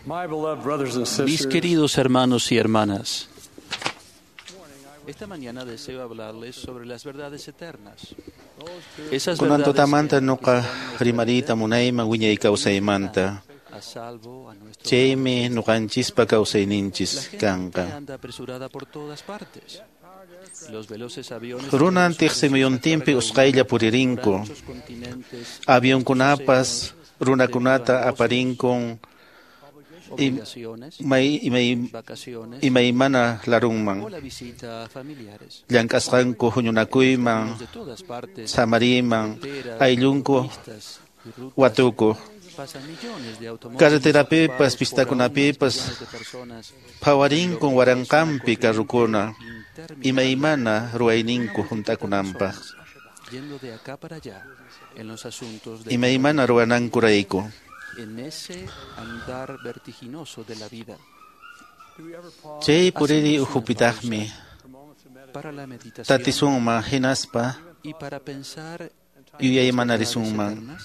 Mis queridos hermanos y hermanas, esta mañana deseo hablarles sobre las verdades eternas. Esas Kunanto verdades tamanta que nuqa irán rimarita munayman wiñay kawsaymanta. a salvo a nuestro Chaymi nuqanchispa kawsayninchis La gente kanqa. anda apresurada por todas partes. Los veloces aviones Runantiq simuyuntinpi usqaylla puririnku. muchos continentes, Avionkunapas runakunata aparinkun obligaciones, vacaciones imaymana o larunman. la visita a familiares. Llank'asqanku huñunakuyman, De todas partes, samariman, carreteras, ayllunku pistas y rutas, watuku. pasan millones de automóviles Carreterapipas, ocupados por pistakunapipas, millones de personas. phawarinkun waranqanpi carrukuna. Interminable Imaymana ruwayninku juntakunanpaq. yendo de acá para allá en los asuntos de Imaymana ruwanankurayku. en ese andar vertiginoso de la vida. Chay puriri uhupitaqmi Para la meditación tatisunman hinaspa y para pensar yuyaymanarismunman. eternas,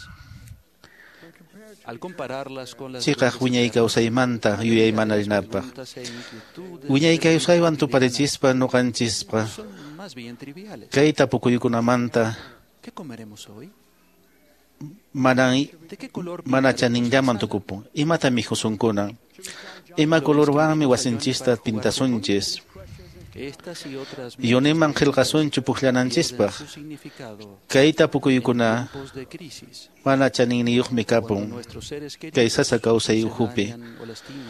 al compararlas con las Chiqaq wiñay kawsaymanta yuyaymanarinapaq. preguntas e inquietudes Wiñay kawsaywan tuparichispa nuqanchispa son más bien triviales. kay tapukuykunamanta ¿Qué comeremos hoy? ¿De qué color mana pintaremos chaninllaman la sala? tukupun. Imata mihusunkuna. Ima colorwanmi wasinchista pintasunchis. Estas y otras Yuniman muchas qillqasunchu pierden pukllananchispa. su significado Kay en tapukuykuna tiempos de crisis, mana chaniniyuqmi cuando kapun. nuestros seres Kay queridos sasa kawsay se uhupi. dañan o lastiman.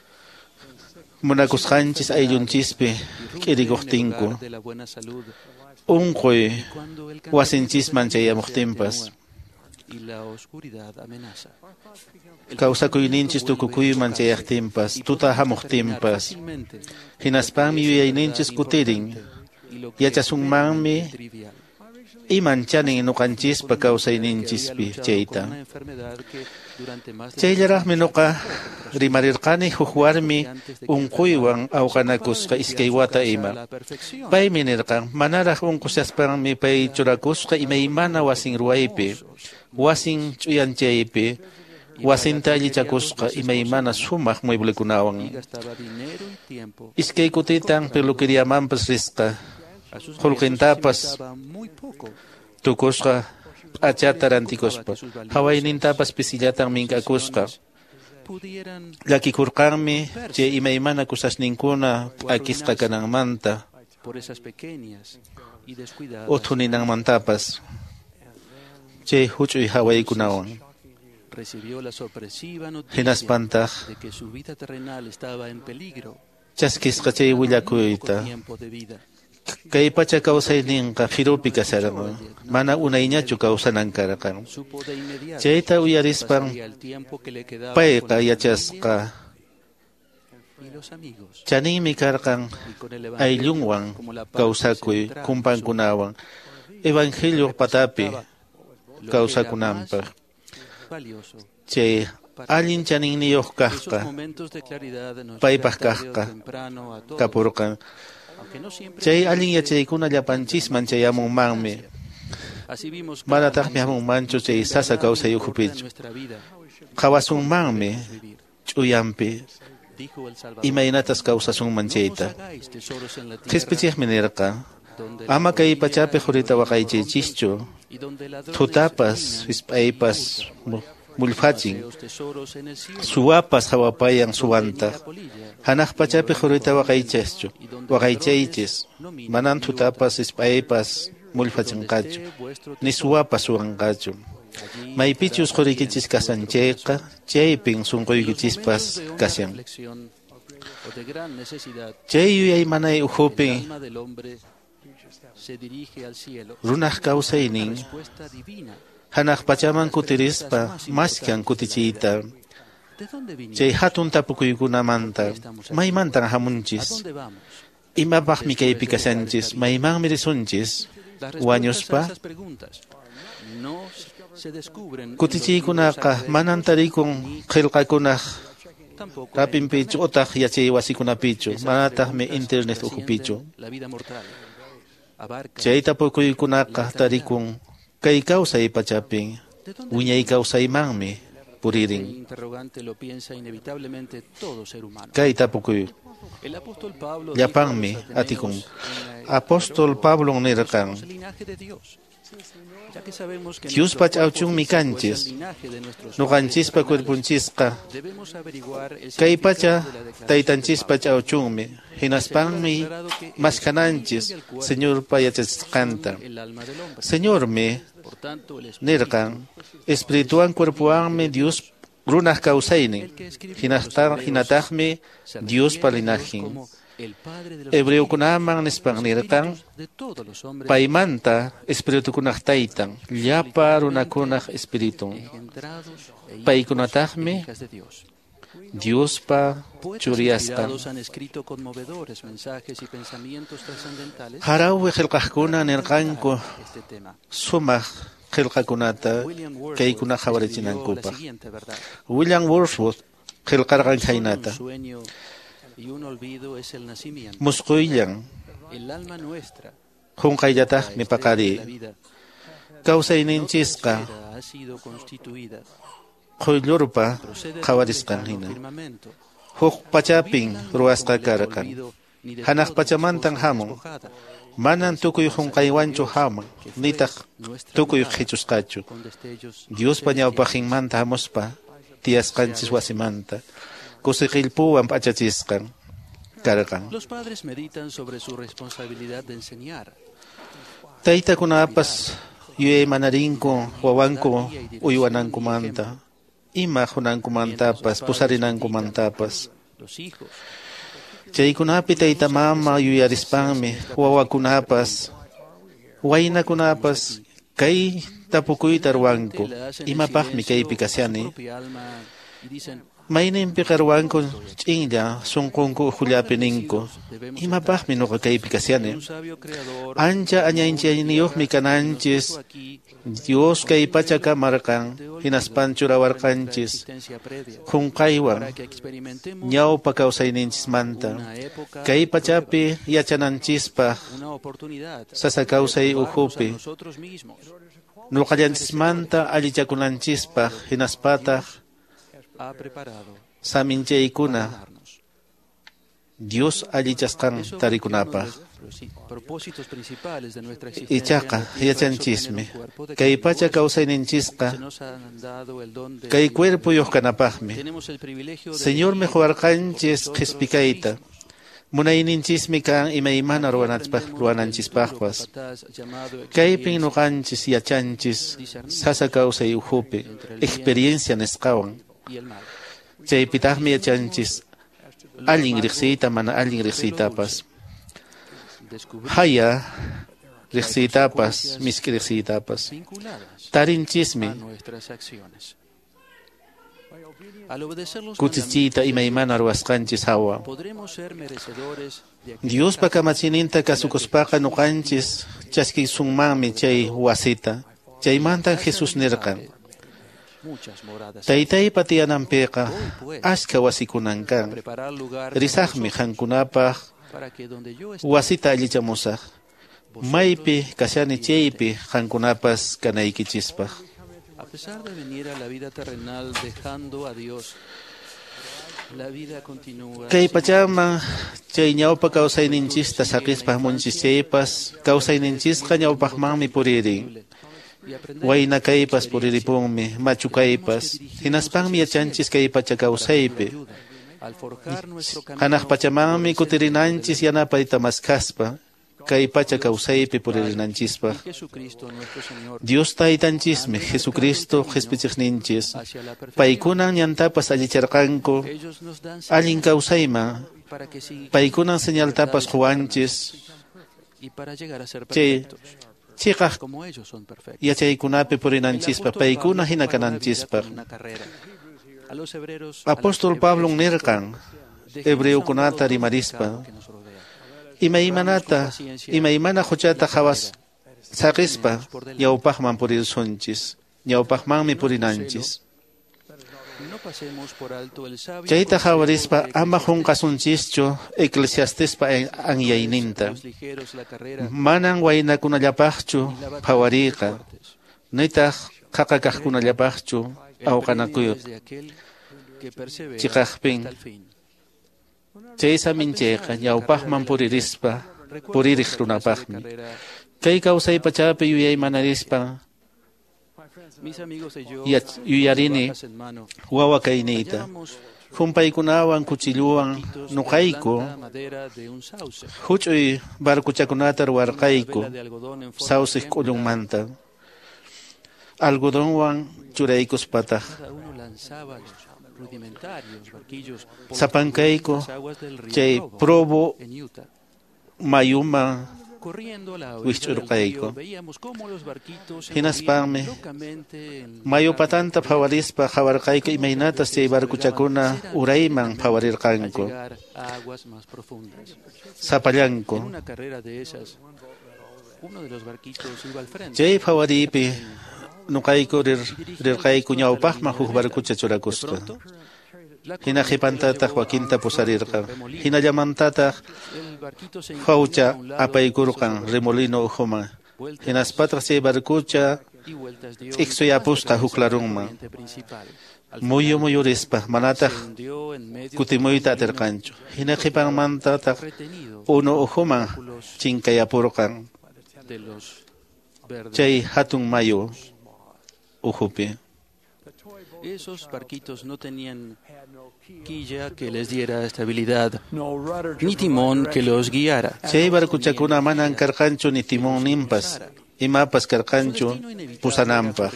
Munakusqanchis ayllunchispi Irrumpe en el k'irikuqtinku. lugar de la buena salud, Unquy cuando el wasinchisman cansancio chayamuqtinpas. y la oscuridad amenaza. Kawsakuyninchis tukukuyman chayaqtinpas. Tuta hamuqtinpas. Fácilmente Hinaspanmi yuyayninchis kutirin. y lo que Yachasunmanmi es trivial. iman chanin nuqanchispa Que había kawsayninchispi luchado con chayta. una enfermedad que durante más de Chayllaraqmi nuqa rimarirqani huk warmi unquywan awqanakusqa iskay wata ima. la perfección. Paymi nirqan, manaraq unqushaspanmi pay churakusqa imaymana wasin ruwaypi, wasin ch'uyanchaypi, wasinta allichakusqa imaymana sumaq Y mueblekunawan. gastaba dinero y tiempo. Iskay kutitan peluqueriamanpas risqa, A sus Qullqintapas nietos limitaba muy poco. tukusqa p'achata rantikuspa, hawaynintapas pisillatan mink'akusqa. Pudieran Llakikurqanmi chay imaymana kusasninkuna p'akisqa kananmanta, por esas pequeñas y descuidadas uthuninanmantapas. Chay huch'uy hawaykunawan. recibió la sorpresiva noticia Hinaspantaq de que su vida terrenal estaba en peligro. chaskisqa chay Poco willakuyta. tiempo de vida. Kay pacha kawsayninqa firupi kasarqan, mana unayñachu kawsanan karqan. Supo de inmediato Chayta uyarispan pasaría el tiempo que le quedaba payqa con la yachasqa familia y los amigos chaninmi karqan y con el evangelio ayllunwan como la parte kawsakuy central kumpankunawan evangelio patapi lo que era kawsakunanpaq. más valioso. Chay allin chaninniyuq Esos kaqqa momentos de claridad nos paypaq llegan tarde o kaqqa temprano a todos, kapurqan. aunque no siempre Chay nos allin guste. yachaykuna llapanchisman chayamunmanmi. Así vimos Manataqmi claramente hamunmanchu chay que sasa en verdad kawsay importa en uhupichu. nuestra vida Qawasunmanmi vivir. ch'uyanpi Dijo el Salvador, imaynatas kawsasunman no os chayta. hagáis tesoros en la tierra Qispichiqmi nirqa, donde la ama kay polilla pachapi y qurita los waqaychaychischu. y donde ladrones Tutapas, minan hisp'aypas, y hurtan. mulfachin, Paseos tesoros en el cielo, suwapas hawapayan donde ni suwantaq. la polilla Hanaq pachapi qurita waqaychaschu, y donde waqaychaychis, ladrones no minan manan y tutapas, hisp'aypas, donde mulfachinqachu, esté vuestro ni tesoro, suwapas suwanqachu. allí Maypichus estará qurikichis también vuestro kasanchayqa, corazón. chaypin En los sunquykichis momentos de honda kasyan. reflexión o de gran necesidad, Chay yuyaymanay el uhupin, alma del hombre se dirige al cielo. runaq Una kawsaynin, respuesta divina. hanaq pachaman kutirispa, maskan kutichiyta. ¿De dónde vinimos? Chay hatun tapukuykunamanta, maymantan ¿A hamunchis, dónde vamos? imapaqmi kaypi kasanchis, maymanmi risunchis, Las respuestas a wañuspa, esas preguntas no se descubren en los kutichiykunaqa libros manan tarikun qillqakunaq tampoco en rapinpichu utaq yachay wasikunapichu, Esas manataqmi preguntas internet trascienden uhupichu. la vida mortal. Abarcan Chay tapukuykunaqa tarikun kay kawsay pachapin, ¿de dónde wiñay kawsaymanmi, puririn. interrogante lo piensa inevitablemente todo ser humano. Kay tapukuy. El apóstol Pablo Llapanmi dijo a los atikun. ateneos, Apóstol Pablo nirkan. somos el linaje de Dios. Ya que sabemos que Dios nuestro pach cuerpo auchun físico es mikanchis. el linaje de nuestros Nuqanchispa padres cuerpunchisqa. terrenales, debemos averiguar el Kay significado pacha de la declaración taytanchispa de Pablo. chauchunmi. Hinaspanmi maskananchis. Señor payachasqanta. El alma del hombre. Señor me Por tanto, el espíritu, nirkan. Espirituan cuerpuanme Dios runah causaini. el que escribió a los hebreos, Hinatajme se Dios refiere a Dios palinajin. como el Padre de los Hebreo espíritus, kunaman los nispang nirkan. espíritus de todos los hombres, Paimanta espiritu kunah taitan. Llapa runakunah espiritu. engendrados e hijos Paikunatahme e hijas de Dios. Dios pa Poetas churiasqa. inspirados han escrito conmovedores mensajes y pensamientos trascendentales Harawi qillqaqkuna nirqanku este tema. sumaq qillqakunata William Wordsworth kaykuna escribió la hawarichinankupa. siguiente verdad: William Wordsworth qillqarqan solo haynata. un sueño y un olvido es el nacimiento. Musquylan El alma nuestra, qunqayllataq la estrella de la mipaqari. vida, Kawsayninchisqa ha sido constituida, quyllurpa procede del qawarisqan lejano hina. firmamento. Huk pachapin ruwasqa Completo karqan. olvido, ni de Hanaq todas las pachamantan cosas hamun. despojada. Manan tukuy qunqaywanchu hamun. Nitaq tukuy qhichusqachu. Con destellos Dios pañawpajinmanta hamuspa tiyasqanchis wasimanta. Kusiqillpuwan p'achachisqan karqan. Los padres meditan sobre su responsabilidad de enseñar. Taytakunapas yuyaymanarinku wawanku uywanankumanta. Ima hunankumantapas pusarinankumantapas. Los hijos, Chaykunapi taytamama yuyarispanmi wawakunapas waynakunapas kay tapukuyta ruwanku. la hacen en Imapaqmi silencio kaypi a su kasyani. propia alma y dicen: Mayninpi qarwanku ch'inlla sunqunku ujullapi ninku. Imapaqmi nuqa kaypi kasyani. un sabio creador Ancha añanchayniyuqmi kananchis. aquí Dios kay pacha kamarqan hinaspanchu rawarqanchis. existencia previa Qunqaywan para que experimentemos ñawpa kawsayninchismanta. una época, Kay pachapi yachananchispaq una oportunidad sasa kawsay a uhupi. nosotros mismos. Nuqallanchismanta allichakunanchispaq hinaspataq Ha preparado saminchaykuna darnos. Dios allichasqan Eso tarikunapaq. propósitos principales de nuestra existencia Ichaqa en la tierra es yachanchismi. obtener un cuerpo de Kay carne y pacha hueso. kawsayninchisqa Se nos han dado el don de kay vida. cuerpuyuq kanapaqmi. Tenemos el privilegio de Señor vivir mejowarqanchis nosotros qispikayta. mismos. Munayningchismi kan imaymana ruwananchispaqpas. Kaypin nuqanchis yachanchis sasa kawsay uhupi experiencia nisqawan. Y el mal. Chaypitaqmi yachanchis allin riqsiyta mana allin riqsiytapas. Descubrir Haya riqsiytapas miski riqsiytapas. vinculadas Tarinchismi a nuestras acciones. Al obedecer los kuchichiyta imaymana ruwasqanchis hawa. podremos ser merecedores de aquel Diospa kamachininta kasukuspaqa nuqanchis chaskiysunmanmi chay wasita. Chaymantan Jesus nirqan. muchas moradas. Taytaypa tiyananpiqa ashka wasikunan kan. Preparar lugar Risaqmi qankunapaq para que donde yo esté, wasita allichamusaq. Maypi kasyani chaypi qankunapas kanaykichispaq. a pesar de venir a la vida terrenal dejando a Dios, la vida continúa. Kay pachaman chay ñawpa kawsayninchista saqispaq munchis chaypas kawsayninchisqa ñawpaqmanmi puririn. Y aprender Wayna kaypas puriripunmi machu kaypas hinaspanmi yachanchis kay pacha kawsaypi. al forjar nuestro Hanaq camino pachamanmi kutirinanchis yanapayta maskaspa kay pacha kawsaypi puririnanchispaq. Jesucristo nuestro Señor Dios taytanchismi Jesucristo qispichiqninchis. hacia la perfección. Paykunan ñantapas allicharqanku Ellos nos dan allin kawsayman. para que sigamos Paykunan señaltapas quwanchis. y para llegar a ser Chay perfectos, chiqaq como ellos son perfectos. yachaykunapi purinanchispaq paykuna hina Comparó la vida kananchispaq. con una carrera. A los hebreos, Apóstol Pablo nirqan hebreukunata rimarispa. Imaymanata imaymana huchata hawas saqispa ñawpaqman purirsunchis. Ñawpaqmanmi purinanchis. no pasemos por alto el sabio Chayta consejo hawarispa de ama hunqasunchischu eclesiastispa anyayninta. los ligeros la carrera Manan waynakunallapaqchu phawariqa. Nitaq qaqa kaqkunallapaqchu awqanakuyuq chiqaqpin chay saminchayqa ñawpaqman puririq runapaqmi kay kawsay pachapi yuyaymanarispaq yuyarini wawa kayniyta humpaykunawan kuchilluwan nuqayku huch'uy barkuchakunata ruwarqayku sawsiq k'ullunmanta algodonwan churaykuspataq sapankayku chay probo mayuman wich'urqayku hinaspanmi mayu patanta phawarispa hawarqayku imaynatas chay barkuchakuna urayman phawarirqanku sapallanku chay phawaripi nuqayku rirqayku ñawpaqman huk barkucha churakusqa hina qipantataq wakinta pusarirqa hinallamantataq fawcha apaykurqan remolino uhuman hinaspataq chay barkucha t'iksuyapusqa huk larunman muyurispa manataq kutimuyta atirqanchu hina qipanmantataq unu uhuman chinkayapurqan chay hatun mayu uhupi. Esos barquitos no tenían quilla que les diera estabilidad, ni timón que los guiara. Chay barkuchakuna manan karqanchu ni timón nimpas, imapas karqanchu pusananpaq.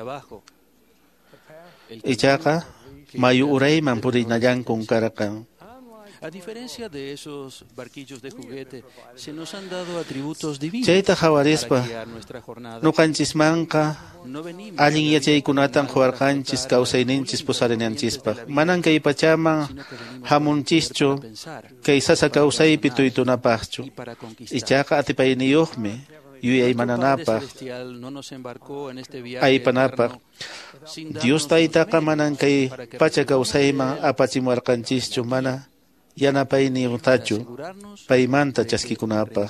Ichaqa mayu urayman purinallankun karqan. A diferencia de esos barquillos de juguete, se nos han dado atributos divinos chayta hawarispa para guiar nuestra jornada. nuqanchismanqa allin yachaykunatan huwarqanchis kawsayninchis pusarinanchispaq manan kay pachaman hamunchischu kay sasa kawsaypi tuytunapaqchu ichaqa atipayniyuqmi yuyaymananapaq aypanapaq Dios taytaqa manan kay pacha kawsayman apachimuwarqanchischu mana yanapayni utachu paymanta chaskikunapaq.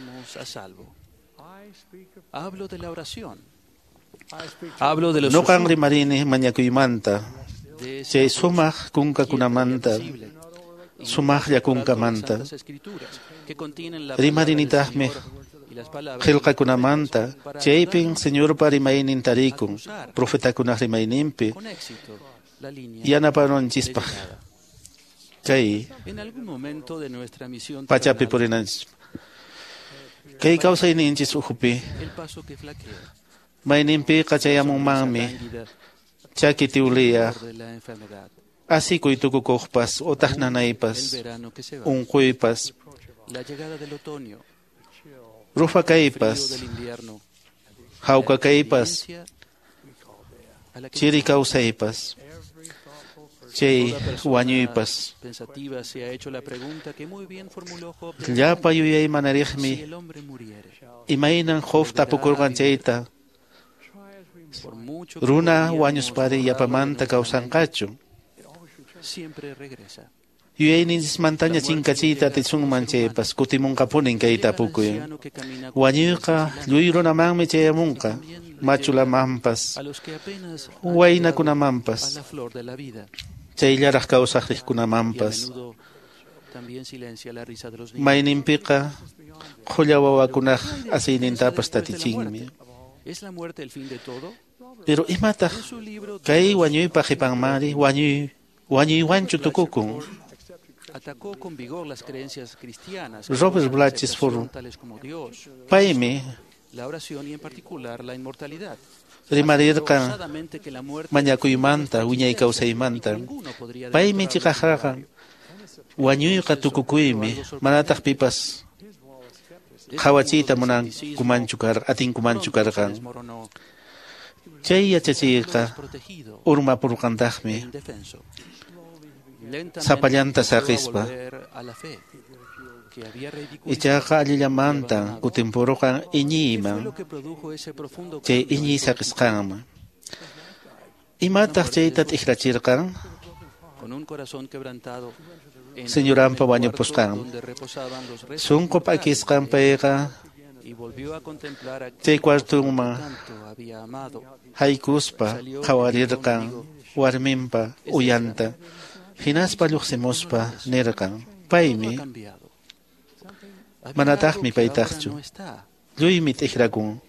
Hablo de la oración. Hablo de los nuqan rimarini mañakuymanta chay sumaq kunkakunamanta sumaqlla kunkamanta rimarinitaqmi qillqakunamanta chaypin Señorpa rimaynin tarikun profetakunaq rimayninpi yanapananchispaq kay pachapi purinanchis kay kawsayninchis uhupi mayninpiqa chayamunmanmi chaki tiwliyaq asikuy tukukuqpas utaq nanaypas unquypas rupakaypas hawkakaypas chiri kawsaypas chay wañuypas llapa yuyaymanariqmi imaynan huk tapukurqan chayta runa wañuspari yapamanta kawsanqachu yuyayninchikmantaña chinkachiyta atisunman chaypas kutimunqapunin kay tapukuy wañuyqa lluy runamanmi chayamunqa machulamanpas waynakunamanpas chayllaraq kawsaqriqkunamanpas mayninpiqa qulla wawakunaq asiynintapas tatichinmi pero imataq kay wañuypa qipanmari wañuywanchu tukukun Robert Blatchford paymi rimarirqan mañakuymanta wiñay kawsaymanta paymi chiqaqraqa wañuyqa tukukuymi manataq pipas qhawachiyta atinkumanchu karqan chay yachachiyqa urmapurqantaqmi sapallanta saqispa ichaqa allillamanta kutinpuruqan iñiyman chay iñiy saqisqanman imataq chayta t'ikllachirqan Señoranpa wañupusqan sunqu p'akisqan payqa y volvió a contemplar a Chay aquel cuartunman que tanto había amado. haykuspa qawarirqan warminpa uyanta hinaspa lluqsimuspa nirqan Todo ha paymi cambiado. Había manataqmi algo que ahora paytaqchu no está. lluymi t'ikrakun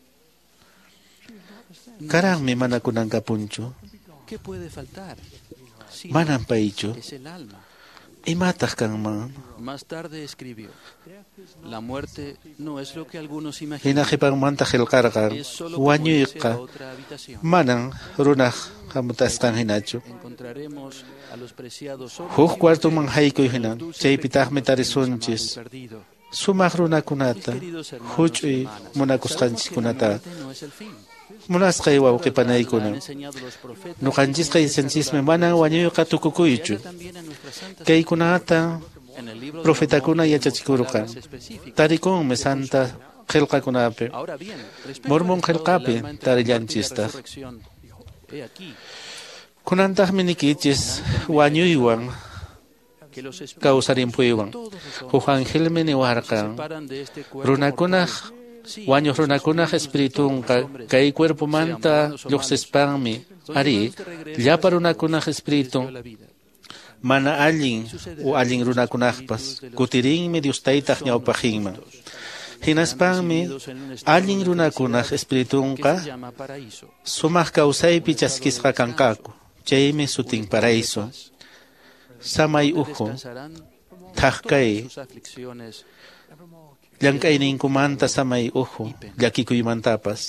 karanmi mana kunankapunchu ¿Qué puede faltar? Si no, manan paychu es el alma. imataq kanman Más tarde escribió: la muerte no es lo que algunos hina imaginan. qhipanmanta qillqarqan Es solo como irse a wañuyqa otra habitación. manan runaq hamutasqan hinachu Encontraremos a los preciados hombres huk y cuartuman mujeres haykuy con hinan los dulces chaypitaqmi recuerdos que hemos amado y tarisunchis perdido. sumaq runakunata huch'uy munakusqanchikkunata La muerte no es el fin. munasqay La han wawqipanaykuna enseñado los profetas nuqanchikqa y ichanchismi manan wañuyqa tukukuychu también en nuestras santas kaykunata en el libro de profetakuna Mormón yachachikurqan tenemos palabras específicas. tarikunmi santa qillqakunapi Ahora bien, respecto Mormon al estado del qillqapi alma entre la muerte y la tarillanchistaq resurrección, he aquí kunantaqmi nikichis wañuywan que los espíritus kawsarinpuywan de todos los huk hombres angelmi se niwarqan separan de este cuerpo runakunaq mortal. Sí, wañuq los runakunaq espiritunqa kay cuerpumanta lluqsispanmi ari llapa runakunaq espiritu la vida. mana allin o allin runakunaqpas kutirinmi Diostaytaq ñawpajinman hinaspanmi allin runakunaq que espiritunqa se llama paraíso. sumaq kawsaypi chaskisqa kanqaku chaymi sutin paraíso samay uhu Descansarán thaqkay sus aflicciones llank'ayninkumanta samay uhu llakikuymantapas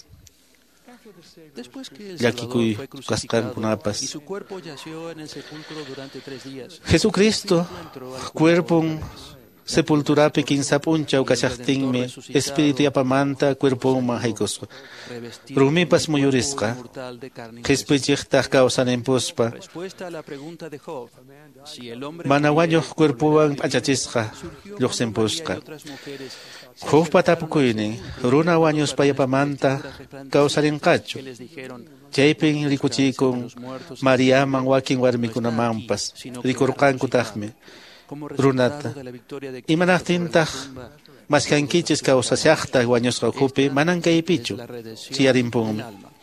después que el llakikuy Salvador fue crucificado kasqankunapas y su cuerpo yació en el sepulcro durante 3 días. Jesucristo Entró al cuerpun sepulturapi kinsapunchaw kashaqtinmi espiritu yapamanta cuerpunman haykusqa revestido rumipas con el cuerpo muyurisqa inmortal de carne y hueso. qhisp'ichiqtaq kawsaninpuspa Respuesta a la pregunta de Job, si el hombre mana que wañuq vive cuerpuwan volverá a vivir, p'achachisqa surgió cuando María y lluqsinpusqa otras mujeres se huk acercaron patapukuynin al sepulcro runa llevando wañuspa varones yapamanta con vestiduras resplandecientes kawsarinqachu que les dijeron, chaypin rikuchikun Mariaman wakin warmikunamanpas rikurqankutaqmi como runata resultado de la victoria de Cristo imanaqtintaq sobre la tumba, maskankichis kawsashaqtaq wañusqa ukhupi manan kaypichu la redención chiyarinpunmi del alma.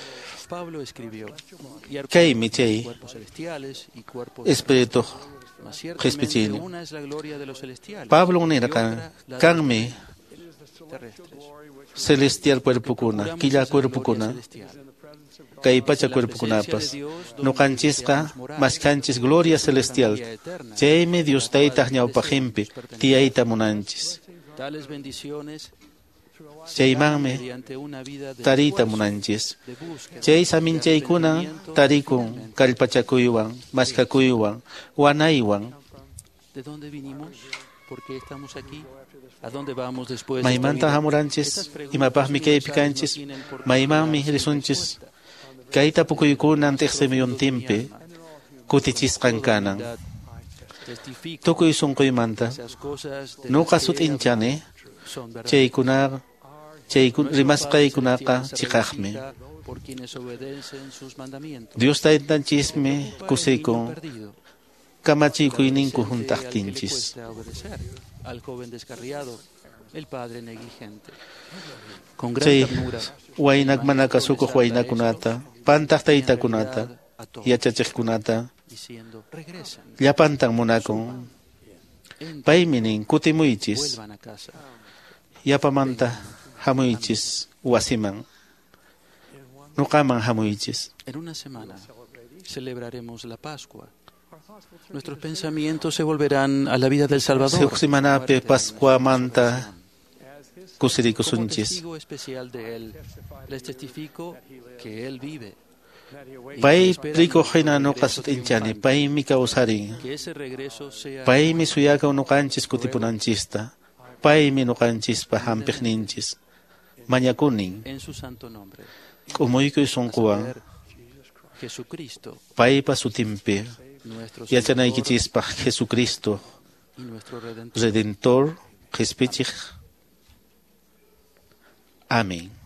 Pablo escribió, y kaymi chay cuerpos celestiales y cuerpos espiritu mas ciertamente qhisp'ichini una es la gloria de los celestiales Pablo y nirqan otra la de kanmi los terrestres. celestial cuerpukuna Procuramos killa esa cuerpukuna gloria celestial. kay pacha cuerpukunapas nuqanchisqa maskanchis gloria celestial chaymi Diostaytaq ñawpajinpi tiyayta munanchis Tales bendiciones chaymanmi mediante una vida de tarita esfuerzo, munanchis de búsqueda, chay saminchaykuna tarikun kallpachakuywan maskakuywan wanaywan ¿de dónde vinimos? ¿Por qué estamos aquí? ¿A dónde vamos después de esta maymanta vida? hamuranchis Estas preguntas imapaqmi kaypi universales kanchis no tienen por qué maymanmi quedarse sin risunchis respuesta. kay tapukuykunan tiqsimiyuntinpi kutichisqan kanan Testifico tukuy sunquymanta esas cosas de nuqa las que he sut'inchani hablado son verdad. chaykunaqa Nuestro rimasqaykunaqa Padre Celestial se chiqaqmi regocija por quienes obedecen sus mandamientos. Diostaytanchismi Preocupa el niño kusikun perdido, kamachiykuyninkuq al adolescente al que le huntaqtinchis cuesta obedecer, al joven descarriado, el padre negligente. Con gran chay ternura, waynak el mana maestro kasukuq les habla waynakunata esto, pantaq en taytakunata realidad a todos, yachachiqkunata diciendo, regresen, llapantan munakun entren, paymi nin kutimuychis vuelvan a casa. yapamanta hamuychis wasiman nuqaman hamuychis En una semana celebraremos la Pascua. Nuestros pensamientos se volverán a la vida del Salvador. huk simanapi Pascuamanta Como kusirikusunchis testigo especial de Él, les testifico que Él vive. pay rikuqhina nuqa sut'inchani paymi kawsarin Que ese regreso sea paymi suyakaw nuqanchis kutipunanchista paymi nuqanchispa hampiqninchis mañakunin en su santo nombre. k'umuykuy A sunquwan saber, Jesucristo, paypa sutinpi nuestro Salvador yachanaykichispa Jesucristo y nuestro Redentor. Redentor qhispichiq. Amén.